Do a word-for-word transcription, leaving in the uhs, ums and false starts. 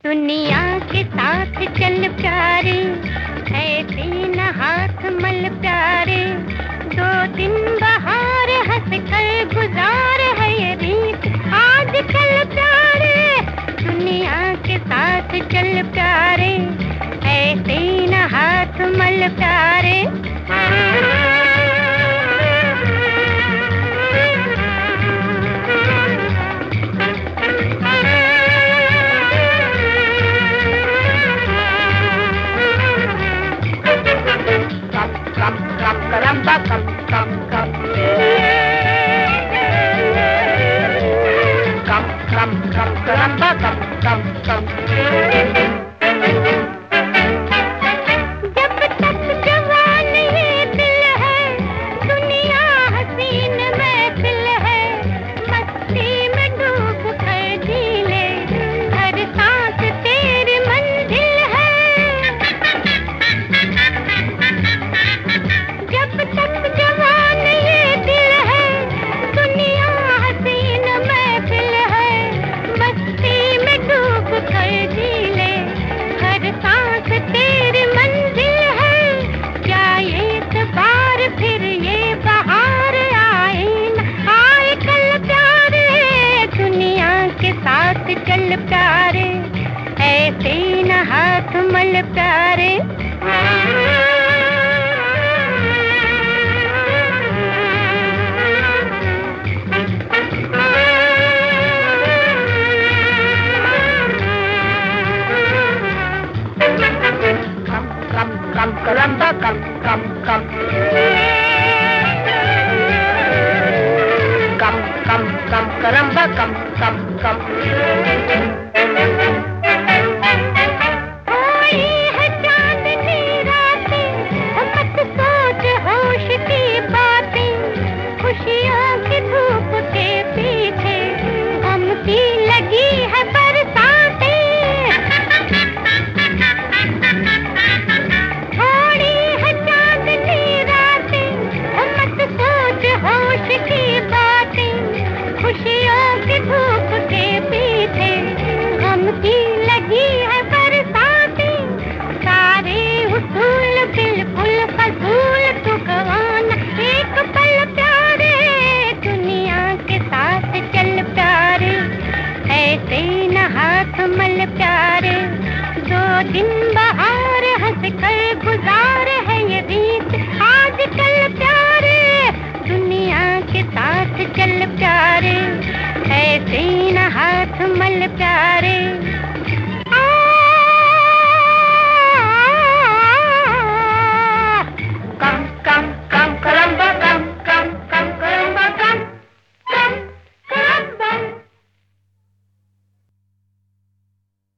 दुनिया के साथ चल प्यारे, ऐसे न हाथ मल प्यारे। दो दिन बाहर हंस कर गुजार है ये रीत आज कल प्यारे। दुनिया के साथ चल प्यारे, ऐसे न हाथ मल प्यारे। Caramba, cam, cam, cam. Cam, cam, cam, caramba, cam, cam, cam. जब तक जवान ये दिल है, दुनिया हसीन महफिल है। मस्ती में डूब कर जी ले, हर सांस तेरी मंजिल है। जब तक जवान ये दिल है, दुनिया हसीन महफिल है। मस्ती में डूब कर जी ले, हर सांस तेरी मंजिल है। क्या ये इतबार फिर ये बहार आए न आए कल प्यारे। दुनिया के साथ चल प्यारे, ऐसे न हाथ मल प्यारे। Cam, caramba, cam, cam, cam. Cam, cam, cam, caramba, cam, cam, cam. कोई है चांदनी रातें, मत सोच होश की बातें। खुशियों की धूप के पीछे गम की लगी है बरसातें। होश की बातें, खुशियों की धूप के पीछे गम की लगी है बरसातें। सारे उसूल बिल्कुल फजूल तू गवाना एक पल प्यारे। दुनिया के साथ चल प्यारे, ऐसे न हाथ मल प्यारे। दो दिन बाहर हंस कर गुजार है ये रीत आज कल प्यारे। दुनिया के साथ चल प्यारे, ऐसे न हाथ मल प्यारे।